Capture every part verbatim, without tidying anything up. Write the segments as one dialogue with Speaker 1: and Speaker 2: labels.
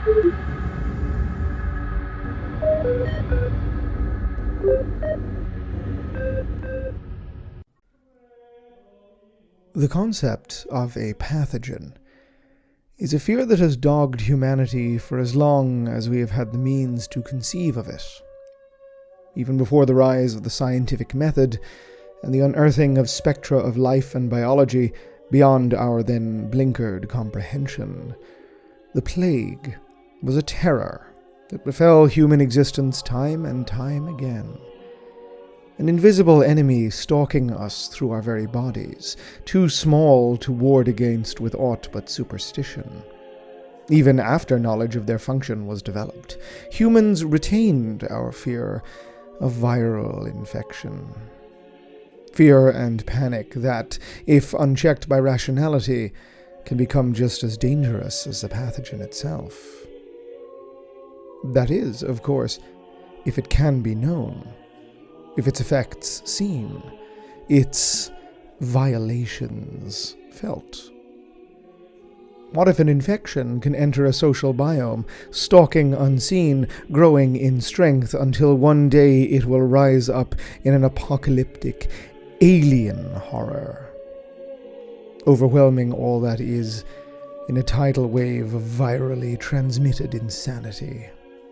Speaker 1: The concept of a pathogen is a fear that has dogged humanity for as long as we have had the means to conceive of it. Even before the rise of the scientific method and the unearthing of spectra of life and biology beyond our then blinkered comprehension, the plague was a terror that befell human existence time and time again. An invisible enemy stalking us through our very bodies, too small to ward against with aught but superstition. Even after knowledge of their function was developed, humans retained our fear of viral infection. Fear and panic that, if unchecked by rationality, can become just as dangerous as the pathogen itself. That is, of course, if it can be known. If its effects seen, its violations felt. What if an infection can enter a social biome, stalking unseen, growing in strength until one day it will rise up in an apocalyptic, alien horror, overwhelming all that is in a tidal wave of virally transmitted insanity?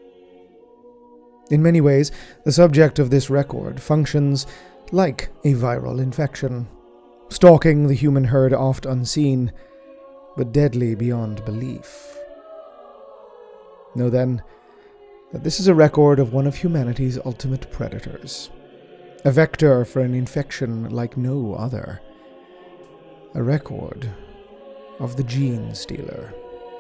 Speaker 1: In many ways, the subject of this record functions like a viral infection, stalking the human herd oft unseen, but deadly beyond belief. Know then that this is a record of one of humanity's ultimate predators, a vector for an infection like no other, a record of the Gene Stealer.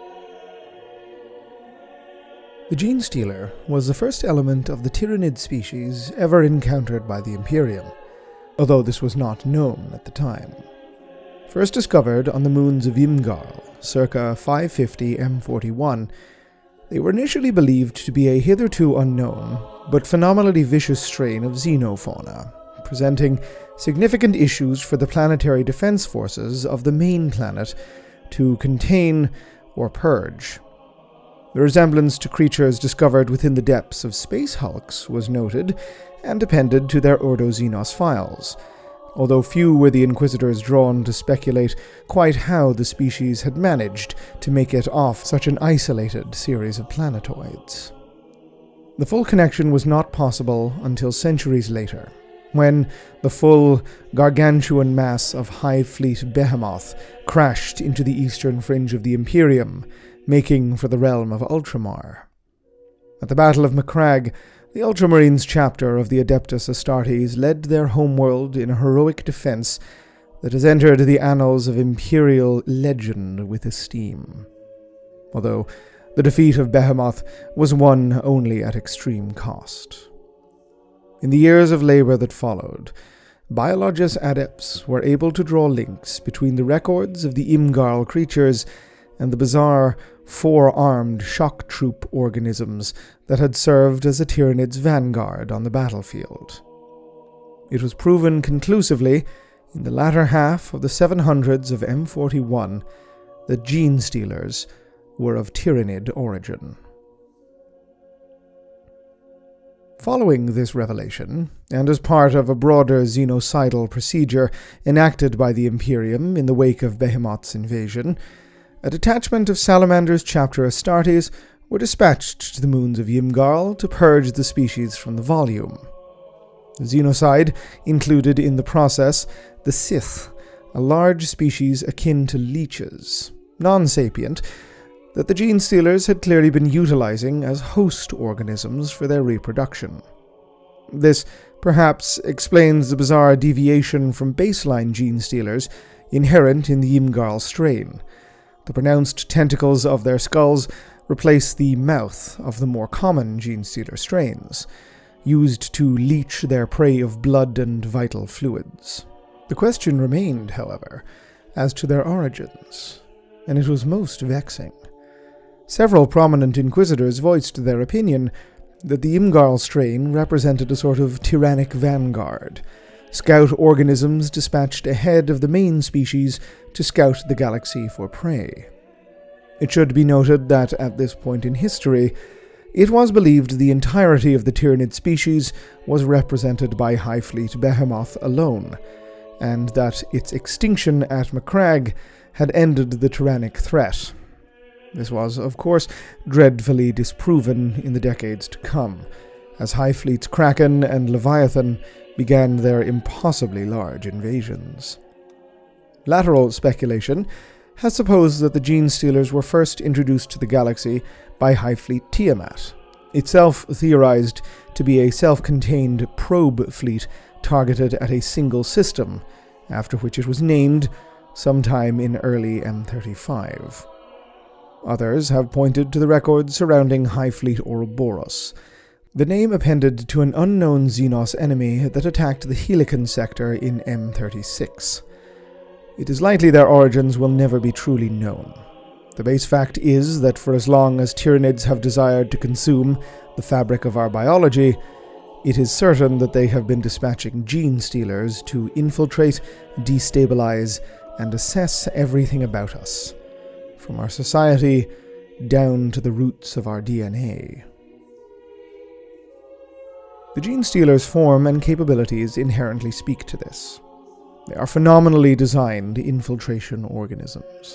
Speaker 1: The Gene Stealer was the first element of the Tyranid species ever encountered by the Imperium, although this was not known at the time. First discovered on the moons of Imgarl, circa five fifty M forty-one, they were initially believed to be a hitherto unknown, but phenomenally vicious strain of xenofauna, presenting significant issues for the planetary defense forces of the main planet to contain or purge. The resemblance to creatures discovered within the depths of space hulks was noted and appended to their Ordo Xenos files, although few were the Inquisitors drawn to speculate quite how the species had managed to make it off such an isolated series of planetoids. The full connection was not possible until centuries later, when the full, gargantuan mass of Hive Fleet Behemoth crashed into the eastern fringe of the Imperium, making for the realm of Ultramar. At the Battle of Macragge, the Ultramarines chapter of the Adeptus Astartes led their homeworld in a heroic defense that has entered the annals of Imperial legend with esteem, although the defeat of Behemoth was won only at extreme cost. In the years of labor that followed, Biologus adepts were able to draw links between the records of the Imgarl creatures and the bizarre four-armed shock troop organisms that had served as a Tyranid's vanguard on the battlefield. It was proven conclusively, in the latter half of the seven hundreds of M forty-one, that Gene Stealers were of Tyranid origin. Following this revelation, and as part of a broader xenocidal procedure enacted by the Imperium in the wake of Behemoth's invasion, a detachment of Salamander's chapter Astartes were dispatched to the moons of Imgarl to purge the species from the volume. The xenocide included in the process the Sith, a large species akin to leeches, non-sapient, that the Gene Stealers had clearly been utilizing as host organisms for their reproduction. This perhaps explains the bizarre deviation from baseline Gene Stealers inherent in the Imgarl strain. The pronounced tentacles of their skulls replace the mouth of the more common Gene Stealer strains, used to leach their prey of blood and vital fluids. The question remained, however, as to their origins, and it was most vexing. Several prominent Inquisitors voiced their opinion that the Imgarl strain represented a sort of tyrannic vanguard, scout organisms dispatched ahead of the main species to scout the galaxy for prey. It should be noted that at this point in history, it was believed the entirety of the Tyranid species was represented by Highfleet Behemoth alone, and that its extinction at Macragge had ended the tyrannic threat. This was, of course, dreadfully disproven in the decades to come, as Highfleet's Kraken and Leviathan began their impossibly large invasions. Lateral speculation has supposed that the Genestealers were first introduced to the galaxy by Highfleet Tiamat, itself theorized to be a self-contained probe fleet targeted at a single system, after which it was named sometime in early M thirty-five. Others have pointed to the records surrounding Highfleet Ouroboros, the name appended to an unknown Xenos enemy that attacked the Helican sector in M thirty-six. It is likely their origins will never be truly known. The base fact is that for as long as Tyranids have desired to consume the fabric of our biology, it is certain that they have been dispatching Genestealers to infiltrate, destabilize, and assess everything about us, from our society down to the roots of our D N A. The Genestealers' form and capabilities inherently speak to this. They are phenomenally designed infiltration organisms.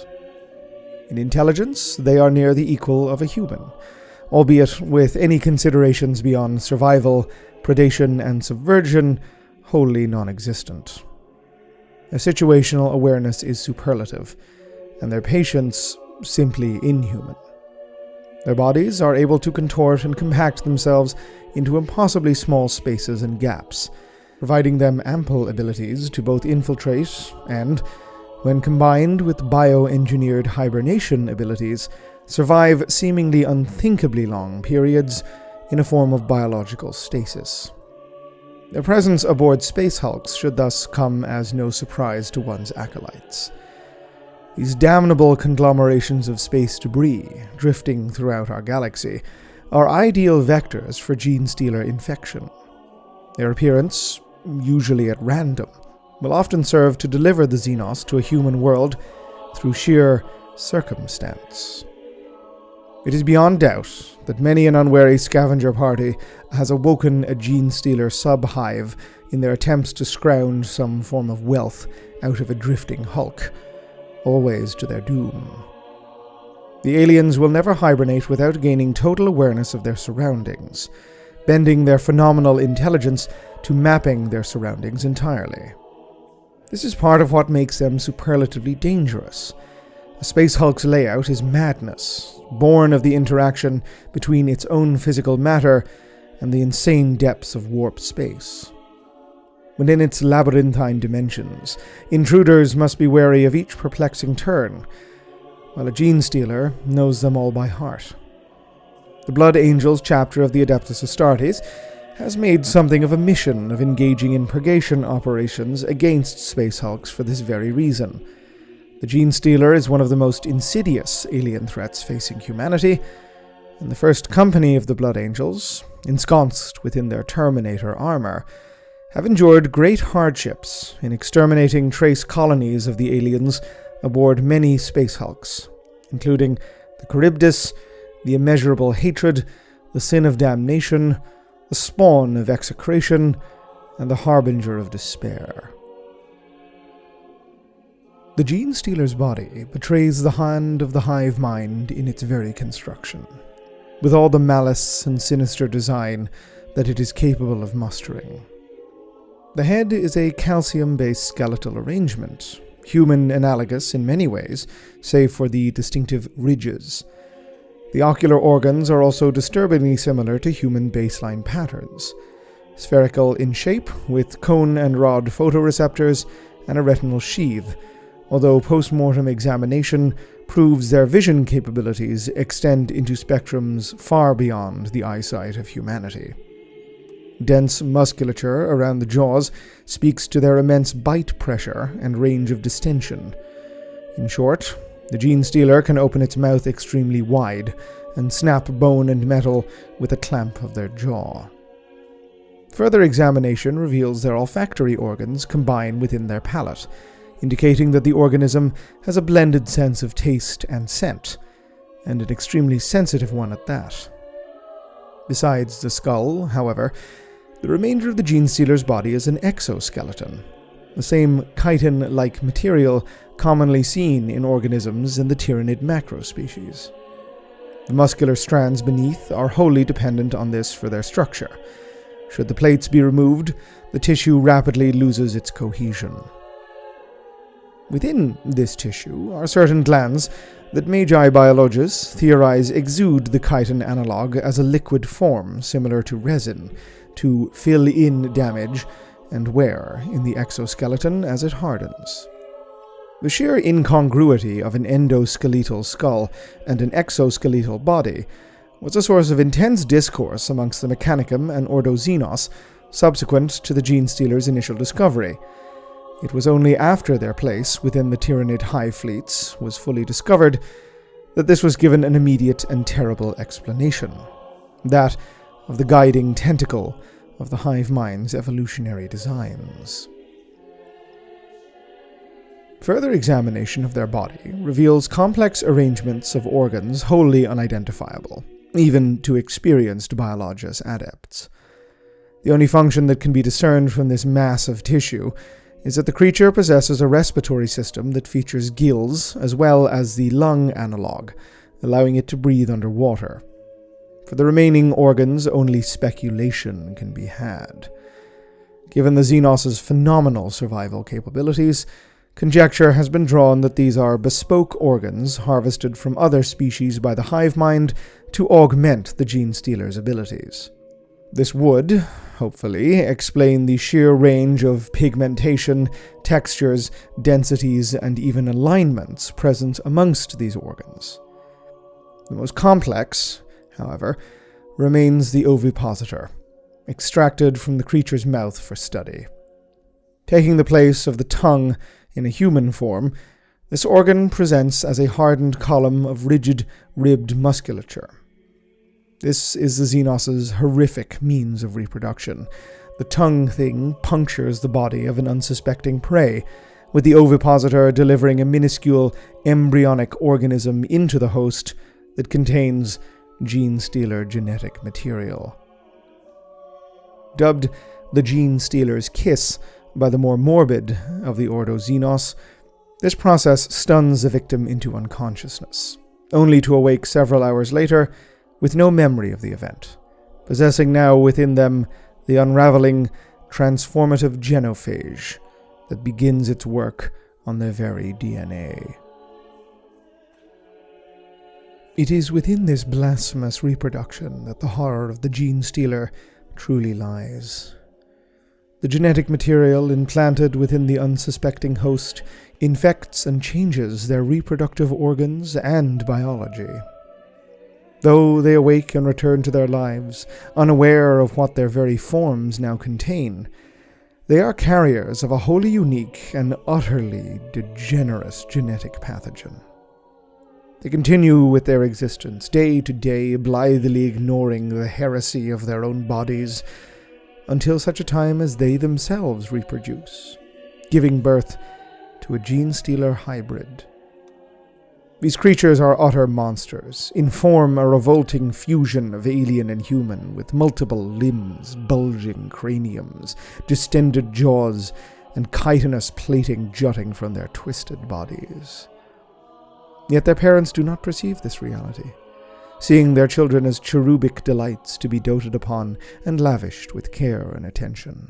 Speaker 1: In intelligence, they are near the equal of a human, albeit with any considerations beyond survival, predation, and subversion wholly non-existent. Their situational awareness is superlative, and their patience simply inhuman. Their bodies are able to contort and compact themselves into impossibly small spaces and gaps, providing them ample abilities to both infiltrate and, when combined with bioengineered hibernation abilities, survive seemingly unthinkably long periods in a form of biological stasis. Their presence aboard space hulks should thus come as no surprise to one's acolytes. These damnable conglomerations of space debris, drifting throughout our galaxy, are ideal vectors for Genestealer infection. Their appearance, usually at random, will often serve to deliver the Xenos to a human world through sheer circumstance. It is beyond doubt that many an unwary scavenger party has awoken a Genestealer sub-hive in their attempts to scrounge some form of wealth out of a drifting hulk, always to their doom. The aliens will never hibernate without gaining total awareness of their surroundings, bending their phenomenal intelligence to mapping their surroundings entirely. This is part of what makes them superlatively dangerous. A space hulk's layout is madness, born of the interaction between its own physical matter and the insane depths of warp space. Within its labyrinthine dimensions, intruders must be wary of each perplexing turn, while a Genestealer knows them all by heart. The Blood Angels chapter of the Adeptus Astartes has made something of a mission of engaging in purgation operations against space hulks for this very reason. The Genestealer is one of the most insidious alien threats facing humanity, and the first company of the Blood Angels, ensconced within their Terminator armor, have endured great hardships in exterminating trace colonies of the aliens aboard many space hulks, including the Charybdis, the Immeasurable Hatred, the Sin of Damnation, the Spawn of Execration, and the Harbinger of Despair. The Genestealer's body betrays the hand of the hive mind in its very construction, with all the malice and sinister design that it is capable of mustering. The head is a calcium-based skeletal arrangement, human analogous in many ways, save for the distinctive ridges. The ocular organs are also disturbingly similar to human baseline patterns, spherical in shape, with cone and rod photoreceptors and a retinal sheath, although post-mortem examination proves their vision capabilities extend into spectrums far beyond the eyesight of humanity. Dense musculature around the jaws speaks to their immense bite pressure and range of distension. In short, the Genestealer can open its mouth extremely wide and snap bone and metal with a clamp of their jaw. Further examination reveals their olfactory organs combine within their palate, indicating that the organism has a blended sense of taste and scent, and an extremely sensitive one at that. Besides the skull, however, the remainder of the Genestealer's body is an exoskeleton, the same chitin-like material commonly seen in organisms in the Tyranid macrospecies. The muscular strands beneath are wholly dependent on this for their structure. Should the plates be removed, the tissue rapidly loses its cohesion. Within this tissue are certain glands that Magi biologists theorize exude the chitin analog as a liquid form similar to resin to fill in damage and wear in the exoskeleton as it hardens. The sheer incongruity of an endoskeletal skull and an exoskeletal body was a source of intense discourse amongst the Mechanicum and Ordo Xenos subsequent to the Genestealer's initial discovery. It was only after their place within the Tyranid hive fleets was fully discovered that this was given an immediate and terrible explanation, that of the guiding tentacle of the hive mind's evolutionary designs. Further examination of their body reveals complex arrangements of organs wholly unidentifiable, even to experienced biologists adepts. The only function that can be discerned from this mass of tissue is that the creature possesses a respiratory system that features gills as well as the lung analog, allowing it to breathe underwater. For the remaining organs, only speculation can be had. Given the Xenos' phenomenal survival capabilities, conjecture has been drawn that these are bespoke organs harvested from other species by the hive mind to augment the Genestealer's abilities. This would, hopefully, explain the sheer range of pigmentation, textures, densities, and even alignments present amongst these organs. The most complex, however, remains the ovipositor, extracted from the creature's mouth for study. Taking the place of the tongue in a human form, this organ presents as a hardened column of rigid, ribbed musculature. This is the Xenos' horrific means of reproduction. The tongue thing punctures the body of an unsuspecting prey, with the ovipositor delivering a minuscule embryonic organism into the host that contains Genestealer genetic material. Dubbed the Genestealer's kiss by the more morbid of the Ordo Xenos, this process stuns the victim into unconsciousness, only to awake several hours later with no memory of the event, possessing now within them the unraveling, transformative genophage that begins its work on their very D N A. It is within this blasphemous reproduction that the horror of the Genestealer truly lies. The genetic material implanted within the unsuspecting host infects and changes their reproductive organs and biology. Though they awake and return to their lives, unaware of what their very forms now contain, they are carriers of a wholly unique and utterly degenerate genetic pathogen. They continue with their existence, day to day, blithely ignoring the heresy of their own bodies, until such a time as they themselves reproduce, giving birth to a Genestealer hybrid. These creatures are utter monsters, in form a revolting fusion of alien and human, with multiple limbs, bulging craniums, distended jaws, and chitinous plating jutting from their twisted bodies. Yet their parents do not perceive this reality, seeing their children as cherubic delights to be doted upon and lavished with care and attention.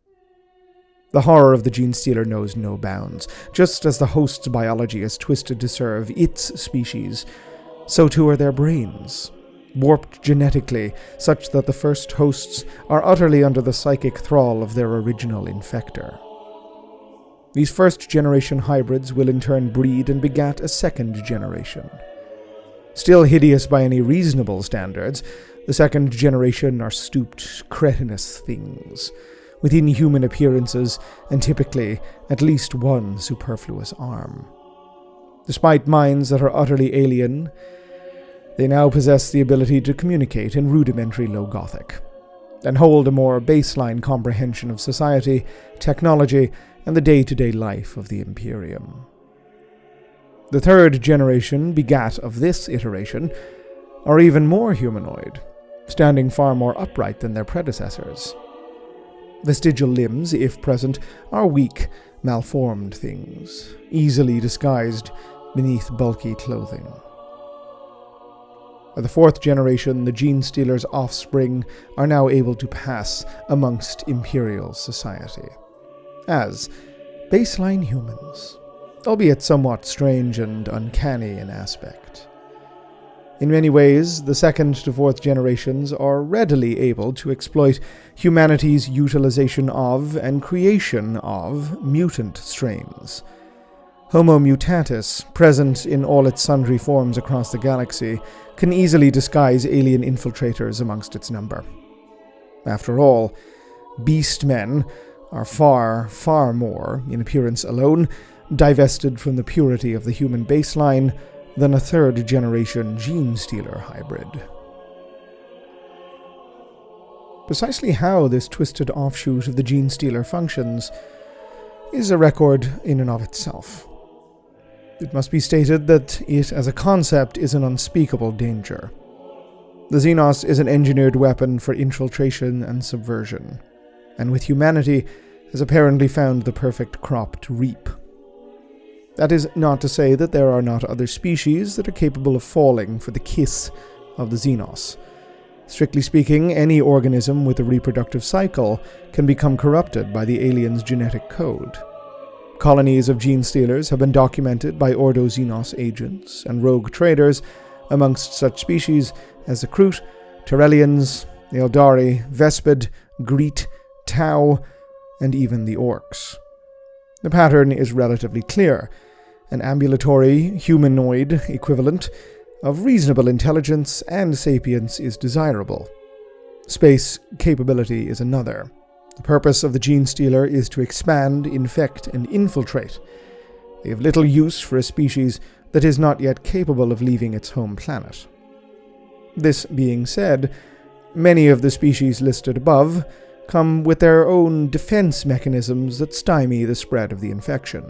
Speaker 1: The horror of the Genestealer knows no bounds. Just as the host's biology is twisted to serve its species, so too are their brains, warped genetically such that the first hosts are utterly under the psychic thrall of their original infector. These first-generation hybrids will in turn breed and begat a second generation. Still hideous by any reasonable standards, the second generation are stooped, cretinous things, with inhuman appearances and typically at least one superfluous arm. Despite minds that are utterly alien, they now possess the ability to communicate in rudimentary Low Gothic, and hold a more baseline comprehension of society, technology, and the day-to-day life of the Imperium. The third generation, begat of this iteration, are even more humanoid, standing far more upright than their predecessors. Vestigial limbs, if present, are weak, malformed things, easily disguised beneath bulky clothing. By the fourth generation, the Genestealer's offspring are now able to pass amongst Imperial society as baseline humans, albeit somewhat strange and uncanny in aspect. In many ways, the second to fourth generations are readily able to exploit humanity's utilization of and creation of mutant strains. Homo mutatis, present in all its sundry forms across the galaxy, can easily disguise alien infiltrators amongst its number. After all, beast men are far, far more, in appearance alone, divested from the purity of the human baseline than a third-generation Genestealer hybrid. Precisely how this twisted offshoot of the Genestealer functions is a record in and of itself. It must be stated that it as a concept is an unspeakable danger. The Xenos is an engineered weapon for infiltration and subversion, and with humanity has apparently found the perfect crop to reap. That is not to say that there are not other species that are capable of falling for the kiss of the Xenos. Strictly speaking, any organism with a reproductive cycle can become corrupted by the alien's genetic code. Colonies of Genestealers have been documented by Ordo Xenos agents and rogue traders amongst such species as the Kroot, Terrellians, the Eldari, Vespid, Greet, Tau, and even the Orcs. The pattern is relatively clear. An ambulatory, humanoid equivalent of reasonable intelligence and sapience is desirable. Space capability is another. The purpose of the Genestealer is to expand, infect, and infiltrate. They have little use for a species that is not yet capable of leaving its home planet. This being said, many of the species listed above come with their own defense mechanisms that stymie the spread of the infection.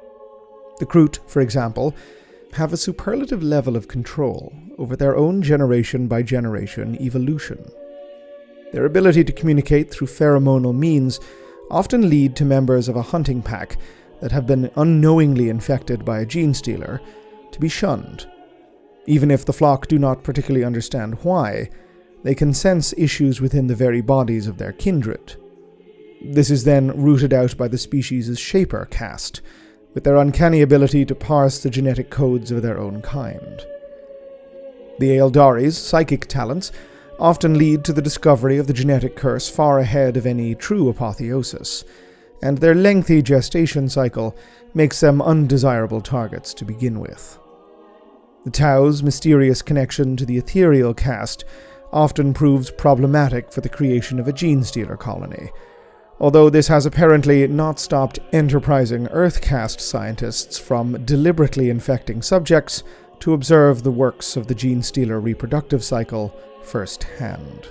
Speaker 1: The Kroot, for example, have a superlative level of control over their own generation-by-generation evolution. Their ability to communicate through pheromonal means often lead to members of a hunting pack that have been unknowingly infected by a Genestealer to be shunned. Even if the flock do not particularly understand why, they can sense issues within the very bodies of their kindred. This is then rooted out by the species' Shaper caste, with their uncanny ability to parse the genetic codes of their own kind. The Eldari's psychic talents often lead to the discovery of the genetic curse far ahead of any true apotheosis, and their lengthy gestation cycle makes them undesirable targets to begin with. The Tau's mysterious connection to the ethereal caste often proves problematic for the creation of a Genestealer colony, although this has apparently not stopped enterprising Earth caste scientists from deliberately infecting subjects to observe the works of the Genestealer reproductive cycle firsthand.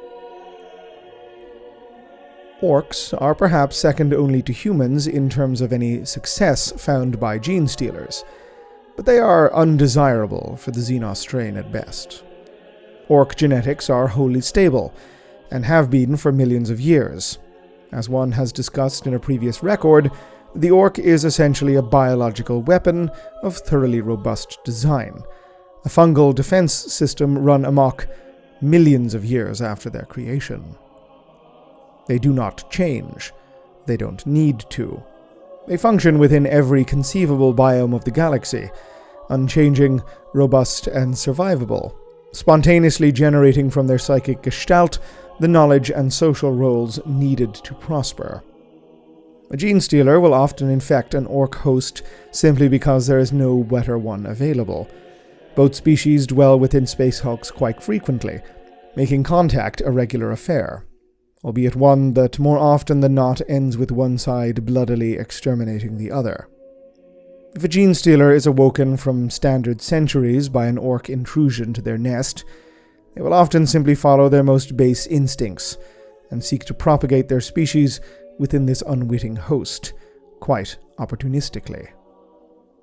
Speaker 1: Orcs are perhaps second only to humans in terms of any success found by Genestealers, but they are undesirable for the Xenos strain at best. Orc genetics are wholly stable, and have been for millions of years. As one has discussed in a previous record, the Orc is essentially a biological weapon of thoroughly robust design, a fungal defense system run amok millions of years after their creation. They do not change. They don't need to. They function within every conceivable biome of the galaxy, unchanging, robust, and survivable, spontaneously generating from their psychic gestalt the knowledge and social roles needed to prosper. A Genestealer will often infect an Orc host simply because there is no better one available. Both species dwell within space hulks quite frequently, making contact a regular affair, albeit one that more often than not ends with one side bloodily exterminating the other. If a Genestealer is awoken from standard centuries by an Orc intrusion to their nest, they will often simply follow their most base instincts and seek to propagate their species within this unwitting host, quite opportunistically.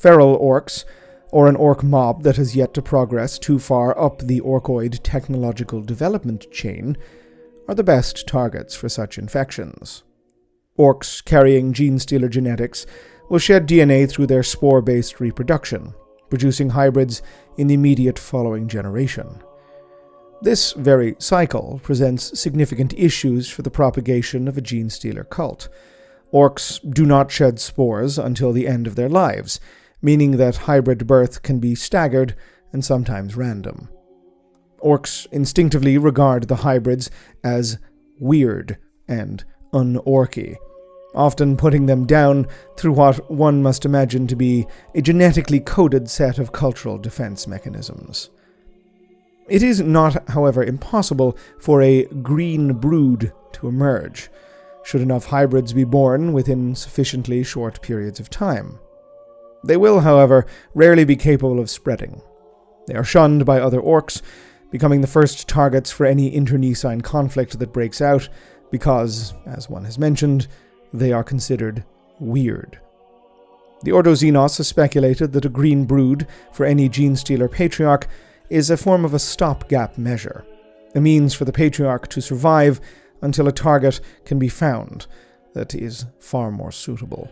Speaker 1: Feral orcs, or an orc mob that has yet to progress too far up the orcoid technological development chain, are the best targets for such infections. Orcs carrying gene-stealer genetics will shed D N A through their spore-based reproduction, producing hybrids in the immediate following generation. This very cycle presents significant issues for the propagation of a gene-stealer cult. Orcs do not shed spores until the end of their lives, meaning that hybrid birth can be staggered and sometimes random. Orcs instinctively regard the hybrids as weird and un-orky, often putting them down through what one must imagine to be a genetically coded set of cultural defense mechanisms. It is not, however, impossible for a green brood to emerge, should enough hybrids be born within sufficiently short periods of time. They will, however, rarely be capable of spreading. They are shunned by other orcs, becoming the first targets for any internecine conflict that breaks out, because, as one has mentioned, they are considered weird. The Ordo Xenos has speculated that a green brood for any gene-stealer patriarch is a form of a stopgap measure, a means for the patriarch to survive until a target can be found that is far more suitable.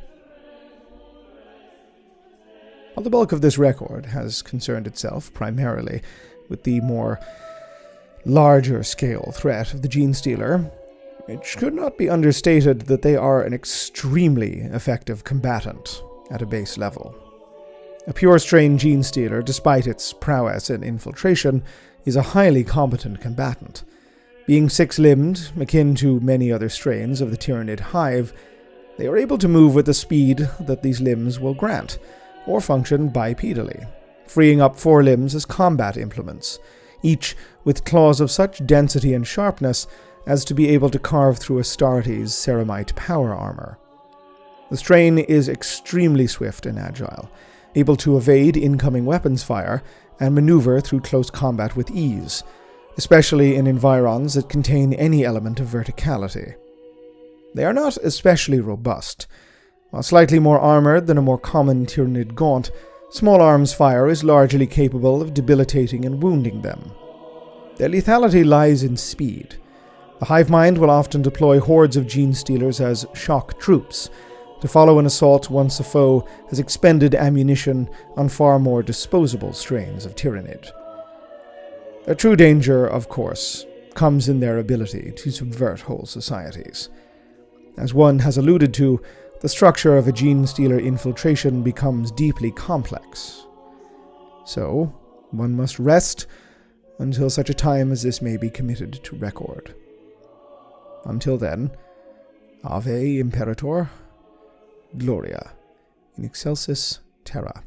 Speaker 1: While the bulk of this record has concerned itself primarily with the more larger-scale threat of the gene-stealer, it should not be understated that they are an extremely effective combatant at a base level. A pure-strain gene-stealer, despite its prowess in infiltration, is a highly competent combatant. Being six-limbed, akin to many other strains of the Tyranid hive, they are able to move with the speed that these limbs will grant, or function bipedally, freeing up four limbs as combat implements, each with claws of such density and sharpness as to be able to carve through Astartes' ceramite power armor. The strain is extremely swift and agile, able to evade incoming weapons fire and maneuver through close combat with ease, especially in environs that contain any element of verticality. They are not especially robust. While slightly more armored than a more common Tyranid gaunt, small arms fire is largely capable of debilitating and wounding them. Their lethality lies in speed. The hive mind will often deploy hordes of gene-stealers as shock troops, to follow an assault once a foe has expended ammunition on far more disposable strains of Tyranid. Their true danger, of course, comes in their ability to subvert whole societies. As one has alluded to, the structure of a gene-stealer infiltration becomes deeply complex. So, one must rest until such a time as this may be committed to record. Until then, Ave Imperator, Gloria in excelsis terra.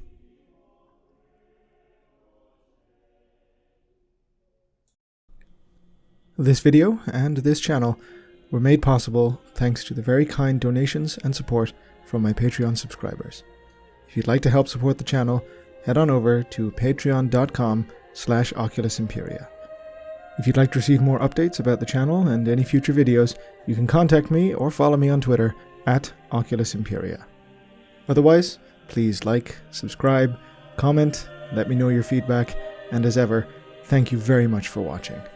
Speaker 1: This video and this channel were made possible thanks to the very kind donations and support from my Patreon subscribers. If you'd like to help support the channel, head on over to patreon.com slash Oculus Imperia. If you'd like to receive more updates about the channel and any future videos, you can contact me or follow me on Twitter at Oculus Imperia. Otherwise, please like, subscribe, comment, let me know your feedback, and as ever, thank you very much for watching.